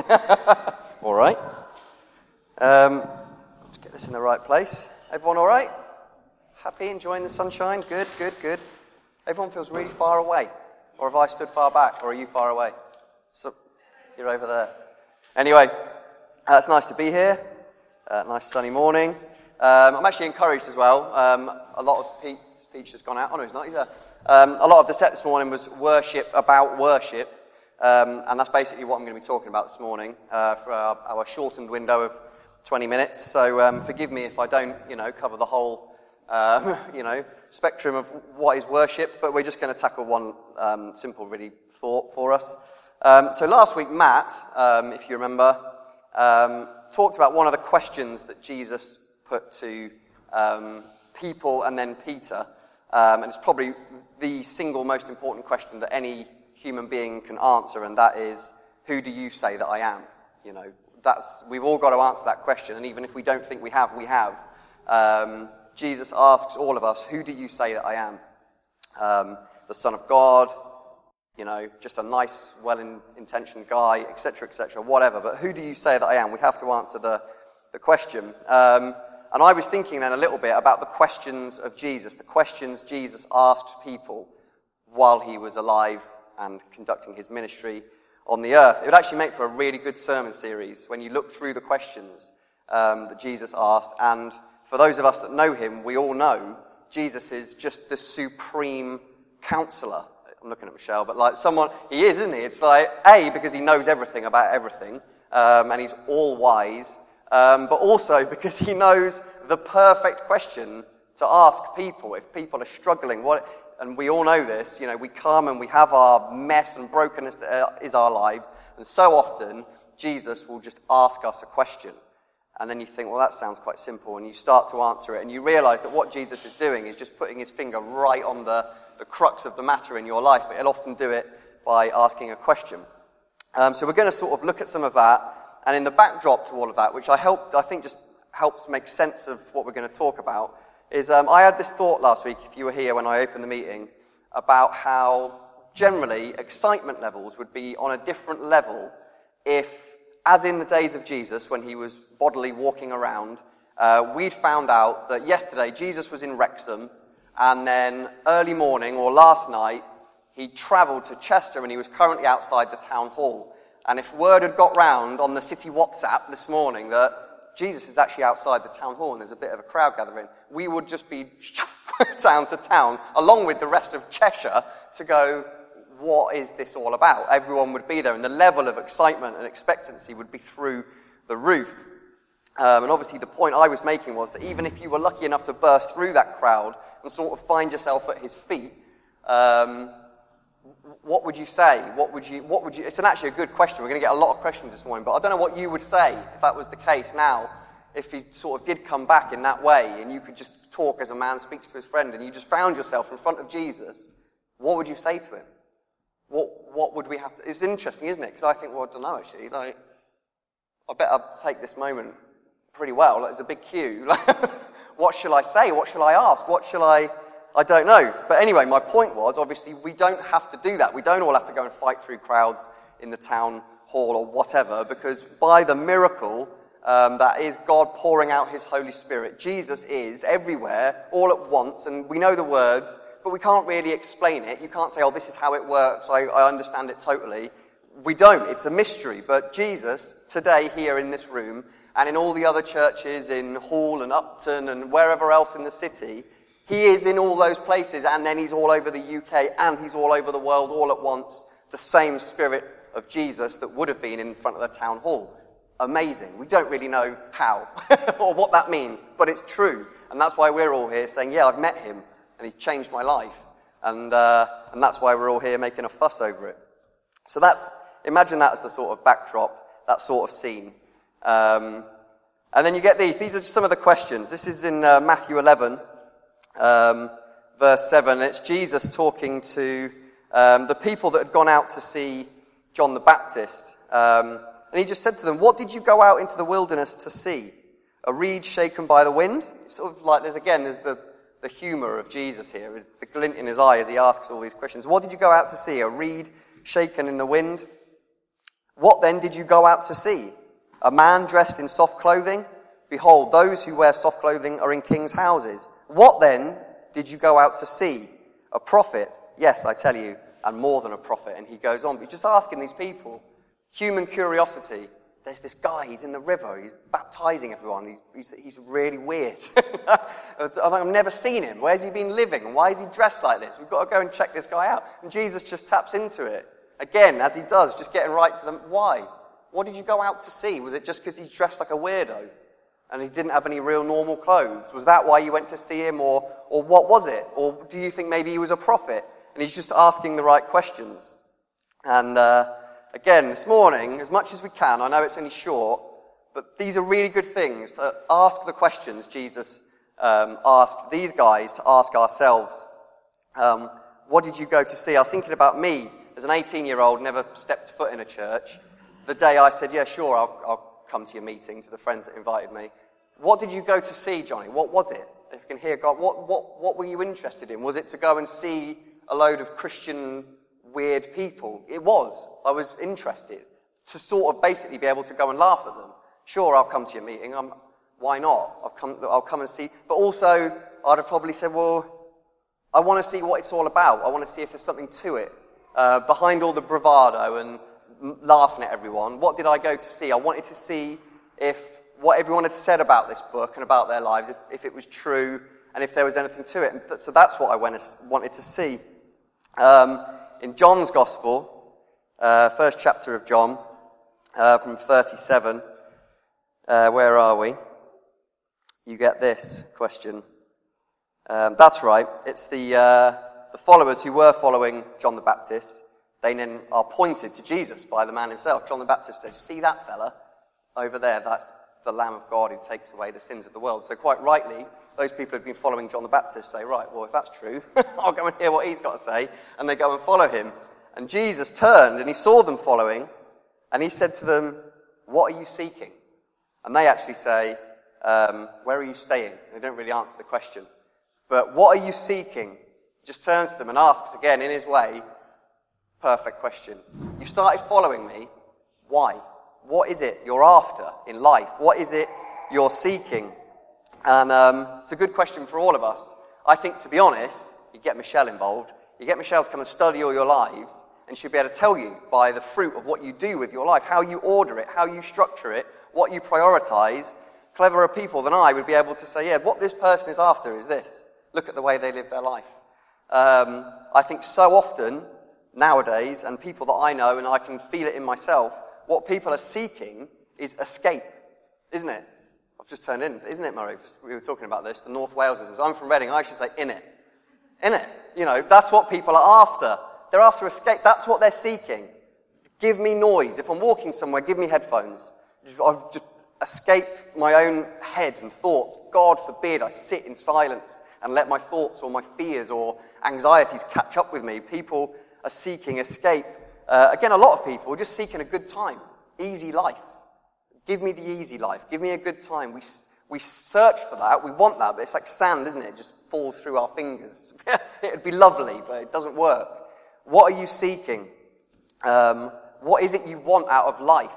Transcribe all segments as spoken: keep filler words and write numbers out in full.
All right. Um, let's get this in the right place. Everyone all right? Happy, enjoying the sunshine? Good, good, good. Everyone feels really far away. Or have I stood far back? Or are you far away? So, you're over there. Anyway, uh, it's nice to be here. Uh, nice sunny morning. Um, I'm actually encouraged as well. Um, a lot of Pete's speech has gone out. Oh no, he's not. He's there. Um, a lot of the set this morning was worship about worship. Um, and that's basically what I'm going to be talking about this morning uh, for our, our shortened window of twenty minutes. So um, forgive me if I don't, you know, cover the whole, uh, you know, spectrum of what is worship. But we're just going to tackle one um, simple, really, thought for us. Um, so last week, Matt, um, if you remember, um, talked about one of the questions that Jesus put to um, people and then Peter. Um, and it's probably the single most important question that any human being can answer, and that is, who do you say that I am? You know, that's we've all got to answer that question, and even if we don't think we have, we have. Um, Jesus asks all of us, who do you say that I am? Um, the Son of God, you know, just a nice, well-intentioned guy, et cetera, et cetera, whatever. But who do you say that I am? We have to answer the, the question. Um, and I was thinking then a little bit about the questions of Jesus, the questions Jesus asked people while he was alive and conducting his ministry on the earth. It would actually make for a really good sermon series when you look through the questions um, that Jesus asked. And for those of us that know him, we all know Jesus is just the supreme counselor. I'm looking at Michelle, but like someone, he is, isn't he? It's like, A, because he knows everything about everything, um, and he's all wise, um, but also because he knows the perfect question to ask people if people are struggling. What? And we all know this, you know, we come and we have our mess and brokenness that is our lives, and so often Jesus will just ask us a question. And then you think, well, that sounds quite simple, and you start to answer it, and you realize that what Jesus is doing is just putting his finger right on the, the crux of the matter in your life, but he'll often do it by asking a question. Um, so we're going to sort of look at some of that, and in the backdrop to all of that, which I hope, I think just helps make sense of what we're going to talk about, is um, I had this thought last week, if you were here when I opened the meeting, about how generally excitement levels would be on a different level if, as in the days of Jesus, when he was bodily walking around, uh, we'd found out that yesterday Jesus was in Wrexham, and then early morning or last night, he travelled to Chester and he was currently outside the town hall. And if word had got round on the city WhatsApp this morning that Jesus is actually outside the town hall and there's a bit of a crowd gathering, we would just be town to town, along with the rest of Cheshire, to go, what is this all about? Everyone would be there, and the level of excitement and expectancy would be through the roof. Um, and obviously the point I was making was that even if you were lucky enough to burst through that crowd and sort of find yourself at his feet, um, what would you say? What would you, what would you, it's an actually a good question. We're going to get a lot of questions this morning, but I don't know what you would say if that was the case now, if he sort of did come back in that way and you could just talk as a man speaks to his friend and you just found yourself in front of Jesus. What would you say to him? What, what would we have to, it's interesting, isn't it? Because I think, well, I don't know actually, like, I better take this moment pretty well. Like, there's a big queue. Like, what shall I say? What shall I ask? What shall I... I don't know. But anyway, my point was, obviously, we don't have to do that. We don't all have to go and fight through crowds in the town hall or whatever, because by the miracle um, that is God pouring out his Holy Spirit, Jesus is everywhere, all at once, and we know the words, but we can't really explain it. You can't say, oh, this is how it works, I, I understand it totally. We don't. It's a mystery. But Jesus, today, here in this room, and in all the other churches in Hall and Upton and wherever else in the city, he is in all those places, and then he's all over the U K, and he's all over the world all at once. The same Spirit of Jesus that would have been in front of the town hall. Amazing. We don't really know how or what that means, but it's true. And that's why we're all here saying, yeah, I've met him, and he changed my life. And uh, and that's why we're all here making a fuss over it. So that's, imagine that as the sort of backdrop, that sort of scene. Um, and then you get these. These are just some of the questions. This is in uh, Matthew eleven. Um, verse seven, it's Jesus talking to um, the people that had gone out to see John the Baptist. Um, and he just said to them, what did you go out into the wilderness to see? A reed shaken by the wind? It's sort of like, there's again, there's the, the humour of Jesus here, is the glint in his eye as he asks all these questions. What did you go out to see? A reed shaken in the wind? What then did you go out to see? A man dressed in soft clothing? Behold, those who wear soft clothing are in kings' houses. What then did you go out to see? A prophet? Yes, I tell you, and more than a prophet. And he goes on. But he's just asking these people, human curiosity. There's this guy, he's in the river, he's baptizing everyone. He's, he's, he's really weird. I've never seen him. Where's he been living? And why is he dressed like this? We've got to go and check this guy out. And Jesus just taps into it. Again, as he does, just getting right to them. Why? What did you go out to see? Was it just because he's dressed like a weirdo? And he didn't have any real normal clothes? Was that why you went to see him? Or, or what was it? Or do you think maybe he was a prophet? And he's just asking the right questions. And uh, again, this morning, as much as we can, I know it's only short, but these are really good things to ask the questions Jesus um, asked these guys to ask ourselves. Um, what did you go to see? I was thinking about me as an eighteen-year-old, never stepped foot in a church. The day I said, yeah, sure, I'll, I'll come to your meeting, to the friends that invited me. What did you go to see, Johnny? What was it? If you can hear God, what, what, what were you interested in? Was it to go and see a load of Christian weird people? It was. I was interested to sort of basically be able to go and laugh at them. Sure, I'll come to your meeting. I'm, why not? I'll come, I'll come and see. But also, I'd have probably said, well, I want to see what it's all about. I want to see if there's something to it. Uh, behind all the bravado and m- laughing at everyone, what did I go to see? I wanted to see if what everyone had said about this book and about their lives, if, if it was true and if there was anything to it. And th- so that's what I went to, wanted to see. Um, in John's Gospel, uh, first chapter of John, uh, from thirty-seven, uh, where are we? You get this question. Um, that's right, it's the... Uh, The followers who were following John the Baptist, they then are pointed to Jesus by the man himself. John the Baptist says, see that fella over there? That's the Lamb of God who takes away the sins of the world. So quite rightly, those people who have been following John the Baptist say, right, well, if that's true, I'll go and hear what he's got to say. And they go and follow him. And Jesus turned and he saw them following, and he said to them, what are you seeking? And they actually say, um, where are you staying? They don't really answer the question. But what are you seeking? Just turns to them and asks again in his way, perfect question. You started following me. Why? What is it you're after in life? What is it you're seeking? And um, it's a good question for all of us. I think, to be honest, you get Michelle involved. You get Michelle to come and study all your lives, and she'll be able to tell you by the fruit of what you do with your life, how you order it, how you structure it, what you prioritize. Cleverer people than I would be able to say, yeah, what this person is after is this. Look at the way they live their life. Um, I think so often nowadays, and people that I know, and I can feel it in myself, what people are seeking is escape, isn't it? I've just turned in, isn't it, Murray? We were talking about this, the North Walesisms. I'm from Reading, I should say in it. In it. You know, that's what people are after. They're after escape. That's what they're seeking. Give me noise. If I'm walking somewhere, give me headphones. I'll just escape my own head and thoughts. God forbid I sit in silence and let my thoughts or my fears or anxieties catch up with me. People are seeking escape. Uh, again, a lot of people are just seeking a good time, easy life. Give me the easy life. Give me a good time. We we search for that. We want that, but it's like sand, isn't it? It just falls through our fingers. It'd be lovely, but it doesn't work. What are you seeking? Um, what is it you want out of life?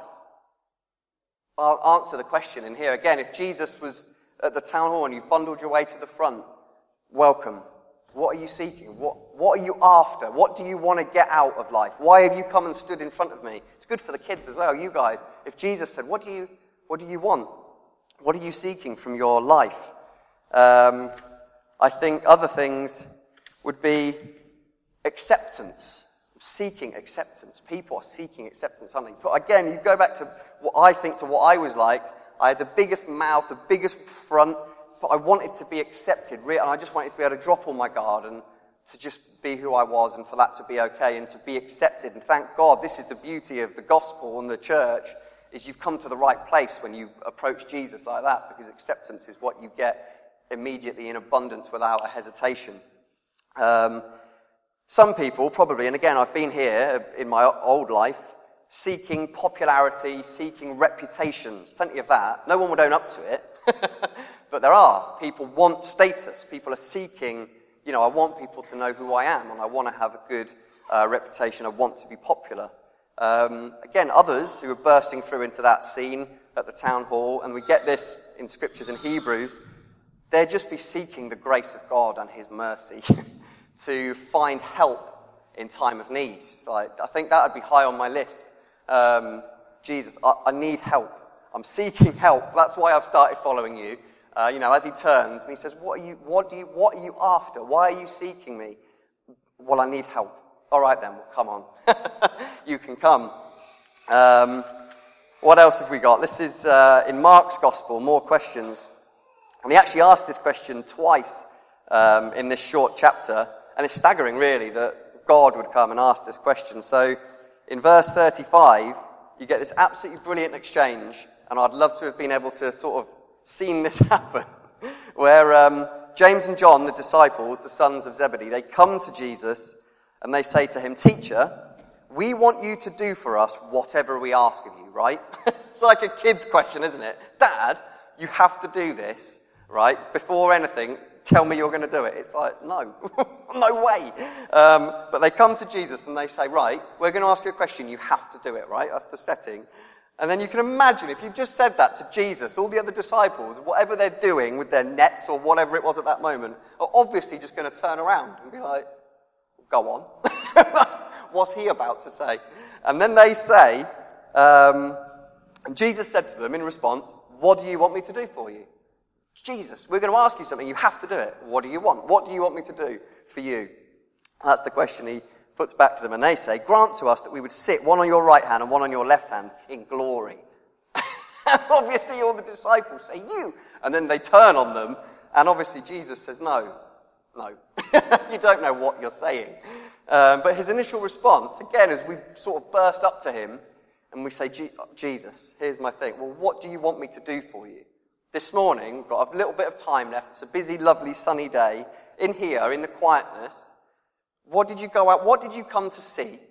I'll answer the question in here. Again, if Jesus was at the town hall and you've bundled your way to the front, welcome. What are you seeking? What, what are you after? What do you want to get out of life? Why have you come and stood in front of me? It's good for the kids as well, you guys. If Jesus said, what do you, what do you want? What are you seeking from your life? Um, I think other things would be acceptance. Seeking acceptance. People are seeking acceptance, aren't they? But again, you go back to what I think to what I was like. I had the biggest mouth, the biggest front, but I wanted to be accepted, and I just wanted to be able to drop all my guard and to just be who I was and for that to be okay and to be accepted. And thank God, this is the beauty of the gospel and the church, is you've come to the right place when you approach Jesus like that, because acceptance is what you get immediately in abundance without a hesitation. Um, some people probably, and again, I've been here in my old life, seeking popularity, seeking reputations, plenty of that. No one would own up to it. But there are. People want status. People are seeking, you know, I want people to know who I am, and I want to have a good uh, reputation. I want to be popular. Um, again, others who are bursting through into that scene at the town hall, and we get this in scriptures in Hebrews, they'd just be seeking the grace of God and his mercy to find help in time of need. So I, I think that would be high on my list. Um, Jesus, I, I need help. I'm seeking help. That's why I've started following you. Uh, you know, as he turns and he says, "What are you? What do you? What are you after? Why are you seeking me?" Well, I need help. All right then, well, come on. You can come. Um, what else have we got? This is uh, in Mark's Gospel. More questions, and he actually asked this question twice um, in this short chapter, and it's staggering, really, that God would come and ask this question. So, in verse thirty-five, you get this absolutely brilliant exchange, and I'd love to have been able to sort of seen this happen, where um, James and John, the disciples, the sons of Zebedee, they come to Jesus and they say to him, "Teacher, we want you to do for us whatever we ask of you," right? It's like a kid's question, isn't it? "Dad, you have to do this, right? Before anything, tell me you're going to do it." It's like, no, no way. Um, but they come to Jesus and they say, "Right, we're going to ask you a question. You have to do it," right? That's the setting. And then you can imagine if you just said that to Jesus, all the other disciples, whatever they're doing with their nets or whatever it was at that moment, are obviously just going to turn around and be like, "Go on." What's he about to say? And then they say, um, and Jesus said to them in response, "What do you want me to do for you?" "Jesus, we're going to ask you something. You have to do it. What do you want? What do you want me to do for you?" That's the question he puts back to them, and they say, "Grant to us that we would sit one on your right hand and one on your left hand in glory." Obviously all the disciples say, "You," and then they turn on them, and obviously Jesus says, no, no, you don't know what you're saying. Um, but his initial response, again, as we sort of burst up to him, and we say, "Jesus, here's my thing. Well, what do you want me to do for you? This morning, we've got a little bit of time left. It's a busy, lovely, sunny day. In here, in the quietness, what did you go out? What did you come to see?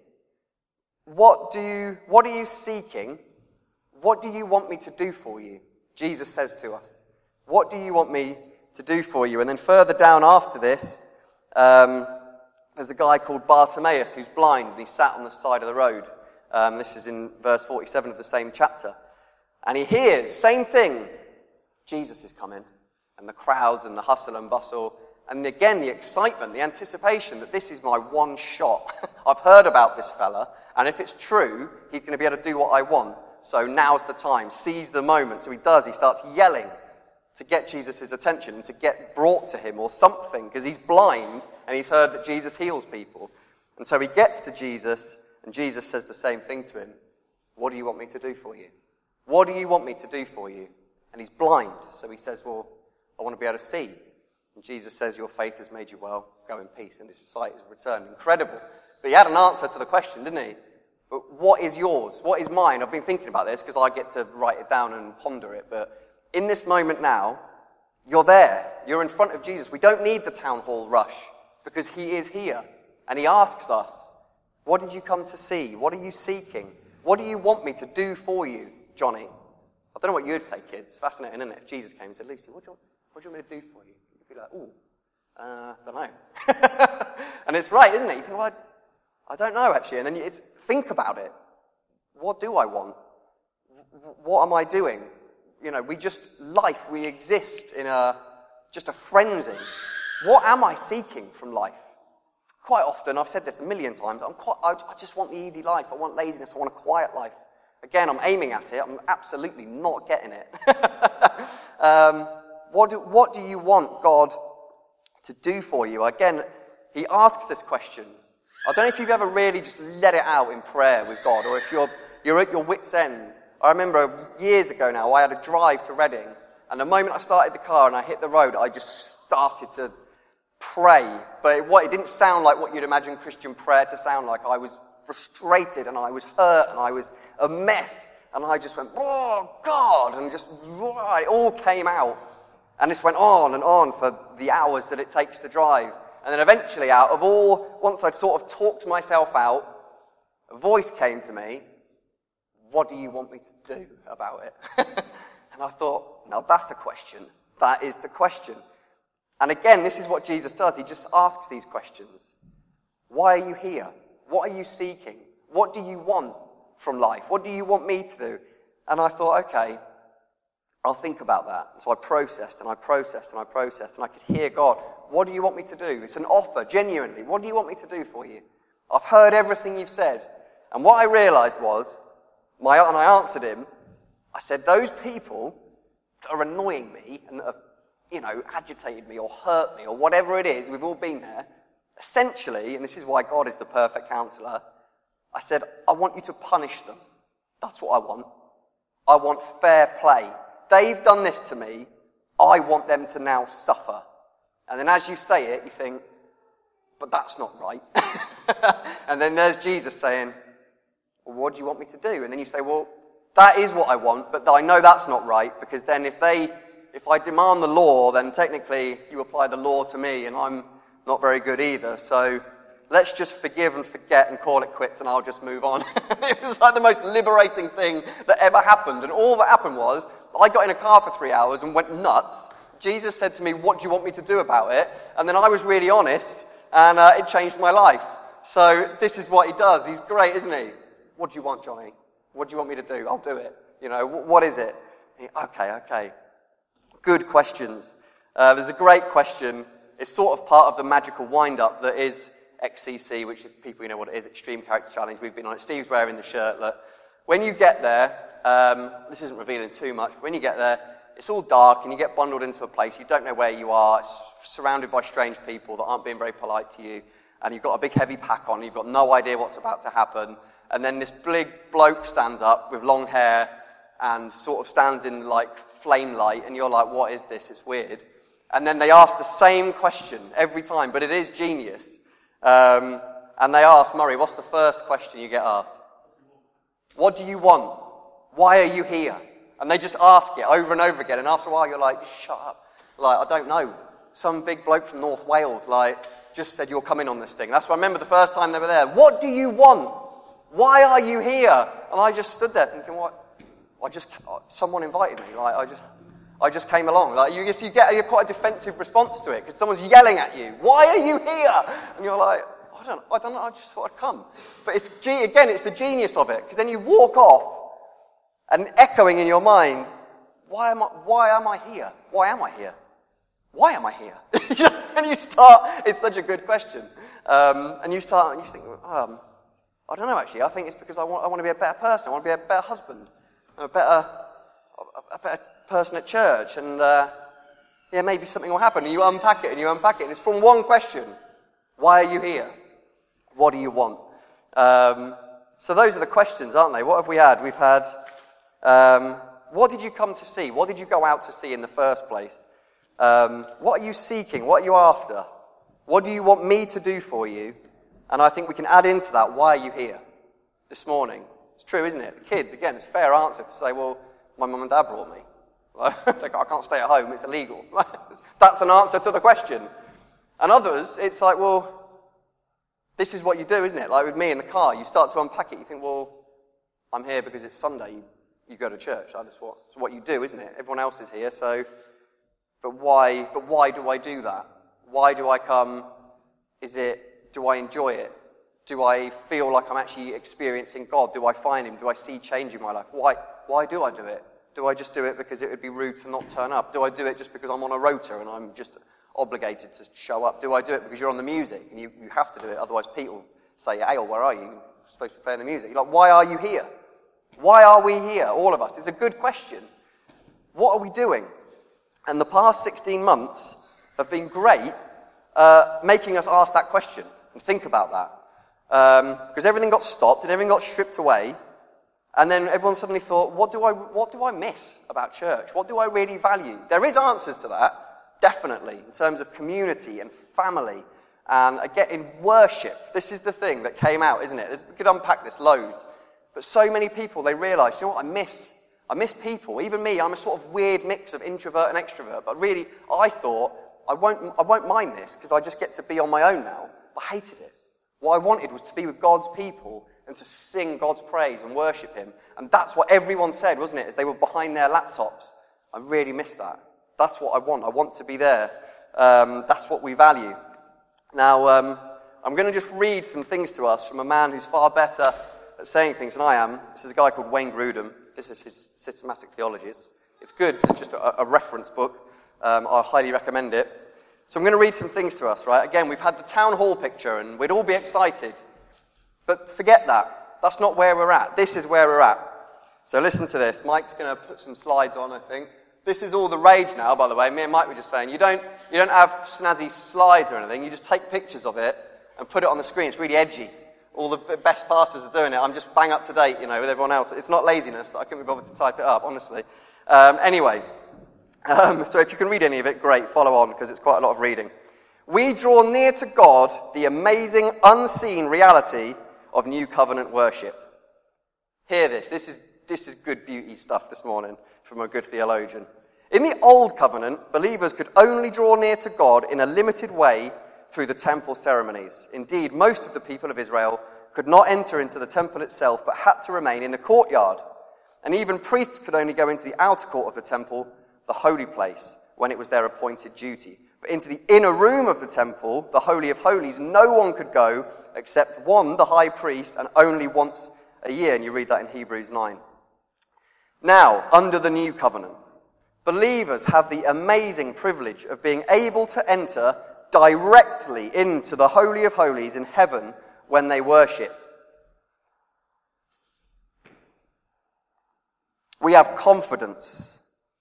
What do you, what are you seeking? What do you want me to do for you?" Jesus says to us, "What do you want me to do for you?" And then further down after this, um, there's a guy called Bartimaeus who's blind, and he's sat on the side of the road. Um, this is in verse forty-seven of the same chapter. And he hears, same thing, Jesus is coming, and the crowds and the hustle and bustle. And again, the excitement, the anticipation that this is my one shot. I've heard about this fella, and if it's true, he's going to be able to do what I want. So now's the time. Seize the moment. So he does. He starts yelling to get Jesus' attention and to get brought to him or something, because he's blind and he's heard that Jesus heals people. And so he gets to Jesus, and Jesus says the same thing to him. "What do you want me to do for you? What do you want me to do for you?" And he's blind. So he says, "Well, I want to be able to see." And Jesus says, "Your faith has made you well. Go in peace." And his sight is returned. Incredible. But he had an answer to the question, didn't he? But what is yours? What is mine? I've been thinking about this because I get to write it down and ponder it. But in this moment now, you're there. You're in front of Jesus. We don't need the town hall rush because he is here. And he asks us, "What did you come to see? What are you seeking? What do you want me to do for you, Johnny?" I don't know what you'd say, kids. It's fascinating, isn't it? If Jesus came and said, "Lucy, what do you want, what do you want me to do for you?" You'd be like, "Ooh, uh, I don't know." And it's right, isn't it? You think, well, I, I don't know, actually. And then you it's, think about it. What do I want? What am I doing? You know, we just, life, we exist in a, just a frenzy. What am I seeking from life? Quite often, I've said this a million times, I'm quite, I, I just want the easy life. I want laziness. I want a quiet life. Again, I'm aiming at it. I'm absolutely not getting it. um, what, do, what do you want God to do for you? Again, he asks this question. I don't know if you've ever really just let it out in prayer with God, or if you're, you're at your wit's end. I remember years ago now, I had a drive to Reading, and the moment I started the car and I hit the road, I just started to pray. But it, what, it didn't sound like what you'd imagine Christian prayer to sound like. I was frustrated, and I was hurt, and I was a mess, and I just went, "Oh, God," and just, it all came out. And this went on and on for the hours that it takes to drive. And then eventually, out of all, once I'd sort of talked myself out, a voice came to me, "What do you want me to do about it?" And I thought, now that's a question. That is the question. And again, this is what Jesus does. He just asks these questions. Why are you here? What are you seeking? What do you want? from life? What do you want me to do? And I thought, okay, I'll think about that. So I processed and I processed and I processed and I could hear God. What do you want me to do? It's an offer, genuinely. What do you want me to do for you? I've heard everything you've said. And what I realised was, my, and I answered him, I said, those people that are annoying me and that have, you know, agitated me or hurt me or whatever it is, we've all been there, essentially, and this is why God is the perfect counsellor, I said, I want you to punish them. That's what I want. I want fair play. They've done this to me. I want them to now suffer. And then as you say it, you think, but that's not right. And then there's Jesus saying, well, what do you want me to do? And then you say, well, that is what I want, but I know that's not right, because then if they, if I demand the law, then technically you apply the law to me, and I'm not very good either. So let's just forgive and forget and call it quits, and I'll just move on. It was like the most liberating thing that ever happened. And all that happened was, I got in a car for three hours and went nuts. Jesus said to me, what do you want me to do about it? And then I was really honest, and uh, it changed my life. So this is what he does. He's great, isn't he? What do you want, Johnny? What do you want me to do? I'll do it. You know, what is it? Okay, okay. Good questions. Uh, there's a great question. It's sort of part of the magical wind-up that is X C C, which if people you know what it is, Extreme Character Challenge. We've been on it. Steve's wearing the shirt. Look, when you get there, um, this isn't revealing too much, but when you get there, it's all dark and you get bundled into a place. You don't know where you are. It's surrounded by strange people that aren't being very polite to you. And you've got a big heavy pack on. You've got no idea what's about to happen. And then this big bloke stands up with long hair and sort of stands in like flame light. And you're like, what is this? It's weird. And then they ask the same question every time, but it is genius. Um, and they ask, Murray, what's the first question you get asked? What do you want? Why are you here? And they just ask it over and over again. And after a while, you're like, shut up. Like, I don't know. Some big bloke from North Wales, like, just said you're coming on this thing. That's what I remember the first time they were there. What do you want? Why are you here? And I just stood there thinking, what? I just, someone invited me. Like, I just, I just came along. Like, you guess you get you quite a defensive response to it because someone's yelling at you. Why are you here? And you're like, I don't, I don't know. I just thought I'd come. But it's again, it's the genius of it because then you walk off, and echoing in your mind, why am I? Why am I here? Why am I here? Why am I here? And you start. It's such a good question. Um, and you start, and you think, um, I don't know. Actually, I think it's because I want. I want to be a better person. I want to be a better husband, a better, a better person at church. And uh, yeah, maybe something will happen. And you unpack it, and you unpack it, and it's from one question: why are you here? What do you want? Um, so those are the questions, aren't they? What have we had? We've had. Um, what did you come to see? What did you go out to see in the first place? Um, what are you seeking? What are you after? What do you want me to do for you? And I think we can add into that, why are you here this morning? It's true, isn't it? The kids, again, it's a fair answer to say, well, my mum and dad brought me. Like, I can't stay at home, it's illegal. That's an answer to the question. And others, it's like, well, this is what you do, isn't it? Like with me in the car, you start to unpack it, you think, well, I'm here because it's Sunday, you, you go to church. That's what, it's what you do, isn't it? Everyone else is here, so... But why, but why do I do that? Why do I come? Is it, do I enjoy it? Do I feel like I'm actually experiencing God? Do I find Him? Do I see change in my life? Why, why do I do it? Do I just do it because it would be rude to not turn up? Do I do it just because I'm on a rota and I'm just obligated to show up? Do I do it because you're on the music and you, you have to do it? Otherwise people say, hey, where are you? You're supposed to be playing the music. You're like, why are you here? Why are we here? All of us. It's a good question. What are we doing? And the past sixteen months have been great uh, making us ask that question and think about that. Um, because everything got stopped and everything got stripped away. And then everyone suddenly thought, what do I what do I miss about church? What do I really value? There is answers to that, definitely, in terms of community and family and again in worship. This is the thing that came out, isn't it? We could unpack this loads. But so many people, they realised, you know what, I miss I miss people. Even me, I'm a sort of weird mix of introvert and extrovert. But really, I thought, I won't I won't mind this because I just get to be on my own now. But I hated it. What I wanted was to be with God's people and to sing God's praise and worship Him. And that's what everyone said, wasn't it? As they were behind their laptops. I really miss that. That's what I want. I want to be there. Um, that's what we value. Now, um, I'm going to just read some things to us from a man who's far better at saying things than I am. This is a guy called Wayne Grudem. This is his Systematic Theology. It's, it's good. It's just a, a reference book. Um, I highly recommend it. So I'm going to read some things to us, right? Again, we've had the town hall picture, and we'd all be excited. But forget that. That's not where we're at. This is where we're at. So listen to this. Mike's going to put some slides on, I think. This is all the rage now, by the way. Me and Mike were just saying, you don't, you don't have snazzy slides or anything. You just take pictures of it and put it on the screen. It's really edgy. All the best pastors are doing it. I'm just bang up to date, you know, with everyone else. It's not laziness that I couldn't be bothered to type it up, honestly. Um, anyway, um, so if you can read any of it, great, follow on, because it's quite a lot of reading. We draw near to God the amazing, unseen reality of new covenant worship. Hear this. This is, this is good beauty stuff this morning from a good theologian. In the old covenant, believers could only draw near to God in a limited way through the temple ceremonies. Indeed, most of the people of Israel could not enter into the temple itself, but had to remain in the courtyard. And even priests could only go into the outer court of the temple, the holy place, when it was their appointed duty. But into the inner room of the temple, the Holy of Holies, no one could go except one, the high priest, and only once a year. And you read that in Hebrews nine. Now, under the new covenant, believers have the amazing privilege of being able to enter directly into the Holy of Holies in heaven when they worship. We have confidence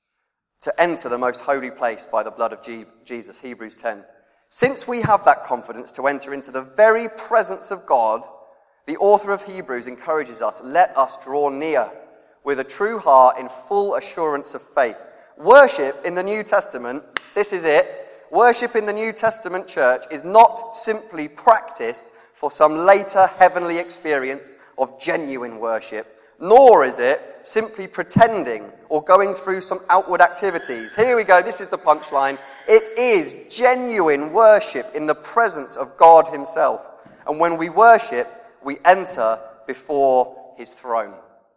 to enter the most holy place by the blood of Jesus, Hebrews ten. Since we have that confidence to enter into the very presence of God, the author of Hebrews encourages us, let us draw near with a true heart in full assurance of faith. Worship in the New Testament, this is it, worship in the New Testament church is not simply practice for some later heavenly experience of genuine worship, nor is it simply pretending or going through some outward activities. Here we go, this is the punchline. It is genuine worship in the presence of God himself. And when we worship, we enter before his throne.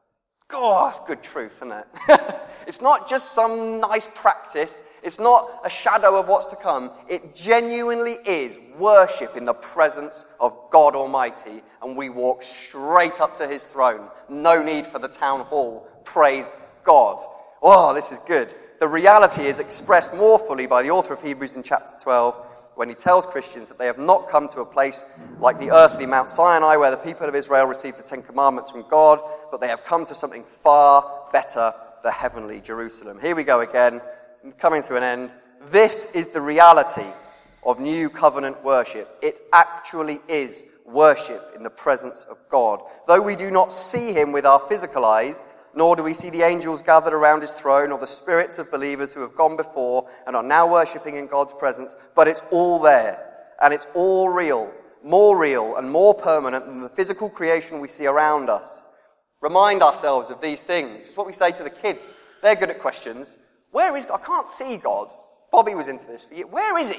God, that's good truth, isn't it? It's not just some nice practice. It's not a shadow of what's to come. It genuinely is worship in the presence of God Almighty, and we walk straight up to his throne. No need for the town hall. Praise God. Oh, this is good. The reality is expressed more fully by the author of Hebrews in chapter twelve, when he tells Christians that they have not come to a place like the earthly Mount Sinai, where the people of Israel received the Ten Commandments from God, but they have come to something far better, the heavenly Jerusalem. Here we go again, coming to an end. This is the reality of new covenant worship. It actually is worship in the presence of God. Though we do not see him with our physical eyes, nor do we see the angels gathered around his throne or the spirits of believers who have gone before and are now worshipping in God's presence, but it's all there, and it's all real, more real and more permanent than the physical creation we see around us. Remind ourselves of these things. It's what we say to the kids. They're good at questions. Where is God? I can't see God. Bobby was into this for you. Where is he?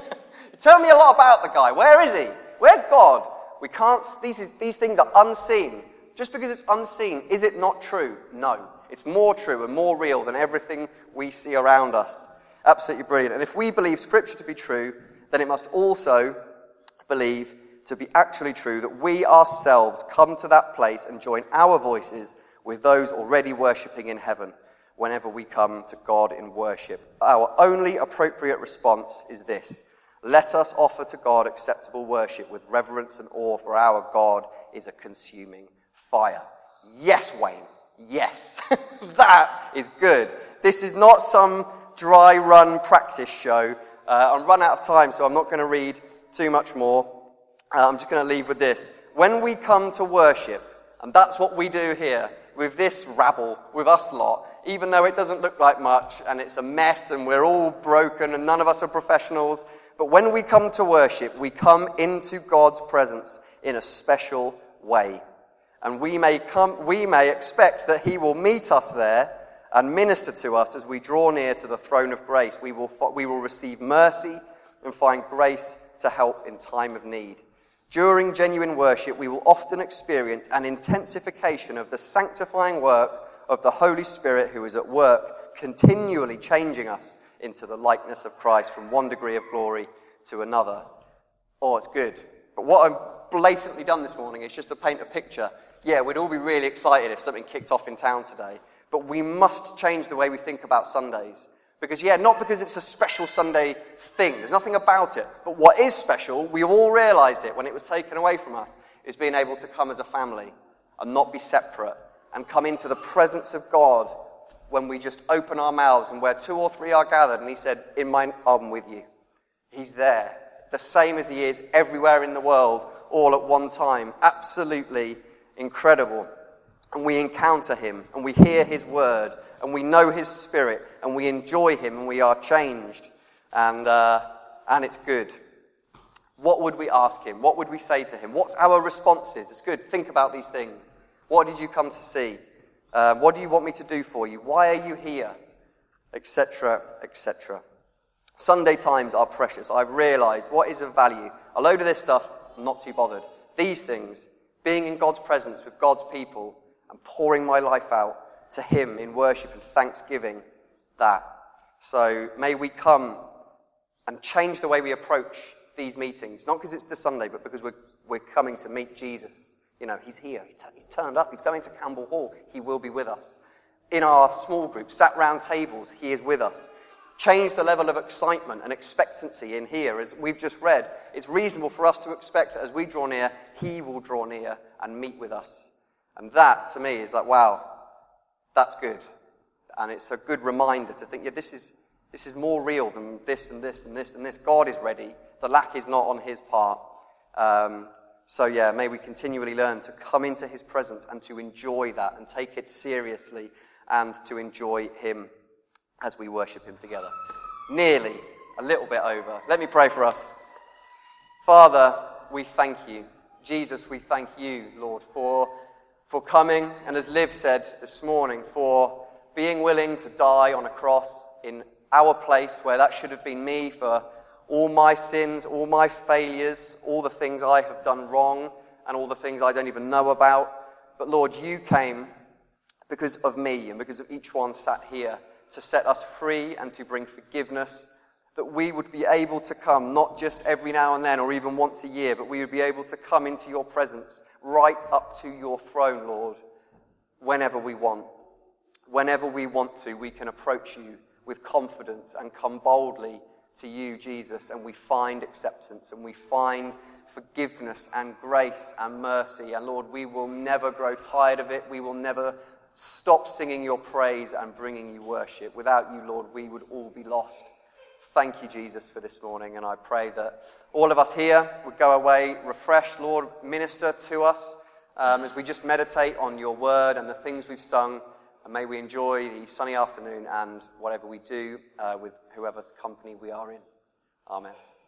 Tell me a lot about the guy. Where is he? Where's God? We can't. These is, these things are unseen. Just because it's unseen, is it not true? No. It's more true and more real than everything we see around us. Absolutely brilliant. And if we believe Scripture to be true, then it must also believe to be actually true that we ourselves come to that place and join our voices with those already worshipping in heaven whenever we come to God in worship. Our only appropriate response is this: let us offer to God acceptable worship with reverence and awe, for our God is a consuming fire. Yes, Wayne. Yes. That is good. This is not some dry run practice show. Uh, I'm run out of time, so I'm not going to read too much more. Uh, I'm just going to leave with this. When we come to worship, and that's what we do here, with this rabble, with us lot, even though it doesn't look like much, and it's a mess, and we're all broken, and none of us are professionals, but when we come to worship, we come into God's presence in a special way. And we may come, we may expect that he will meet us there and minister to us as we draw near to the throne of grace. We will, we will receive mercy and find grace to help in time of need. During genuine worship, we will often experience an intensification of the sanctifying work of the Holy Spirit, who is at work, continually changing us into the likeness of Christ from one degree of glory to another. Oh, it's good. But what I've blatantly done this morning is just to paint a picture. yeah, we'd all be really excited if something kicked off in town today. But we must change the way we think about Sundays. Because, yeah, not because it's a special Sunday thing. There's nothing about it. But what is special, we all realised it when it was taken away from us, is being able to come as a family and not be separate and come into the presence of God when we just open our mouths and where two or three are gathered. And he said, in my arm with you. He's there. The same as he is everywhere in the world, all at one time. Absolutely incredible. And we encounter him and we hear his word and we know his spirit and we enjoy him and we are changed. And, uh, and it's good. What would we ask him? What would we say to him? What's our responses? It's good. Think about these things. What did you come to see? Uh, what do you want me to do for you? Why are you here? Etc, et cetera. Sunday times are precious. I've realised what is of value. A load of this stuff, I'm not too bothered. These things, being in God's presence with God's people and pouring my life out to him in worship and thanksgiving, that. So may we come and change the way we approach these meetings. Not because it's the Sunday, but because we're, we're coming to meet Jesus. You know, he's here. He's, t- he's turned up. He's going to Campbell Hall. He will be with us. In our small groups, sat round tables, he is with us. Change the level of excitement and expectancy in here. As we've just read, it's reasonable for us to expect that as we draw near, he will draw near and meet with us. And that, to me, is like, wow, that's good. And it's a good reminder to think, yeah, this is this is more real than this and this and this and this. God is ready. The lack is not on his part. Um, so, yeah, may we continually learn to come into his presence and to enjoy that and take it seriously and to enjoy him as we worship him together. Nearly a little bit over. Let me pray for us. Father, we thank you. Jesus, we thank you, Lord, for, for coming, and as Liv said this morning, for being willing to die on a cross in our place where that should have been me, for all my sins, all my failures, all the things I have done wrong, and all the things I don't even know about. But Lord, you came because of me and because of each one sat here to set us free and to bring forgiveness, that we would be able to come, not just every now and then or even once a year, but we would be able to come into your presence, right up to your throne, Lord, whenever we want. Whenever we want to, we can approach you with confidence and come boldly to you, Jesus, and we find acceptance and we find forgiveness and grace and mercy. And Lord, we will never grow tired of it. We will never stop singing your praise and bringing you worship. Without you, Lord, we would all be lost. Thank you, Jesus, for this morning. And I pray that all of us here would go away refreshed. Lord, minister to us um, as we just meditate on your word and the things we've sung. And may we enjoy the sunny afternoon and whatever we do uh, with whoever's company we are in. Amen.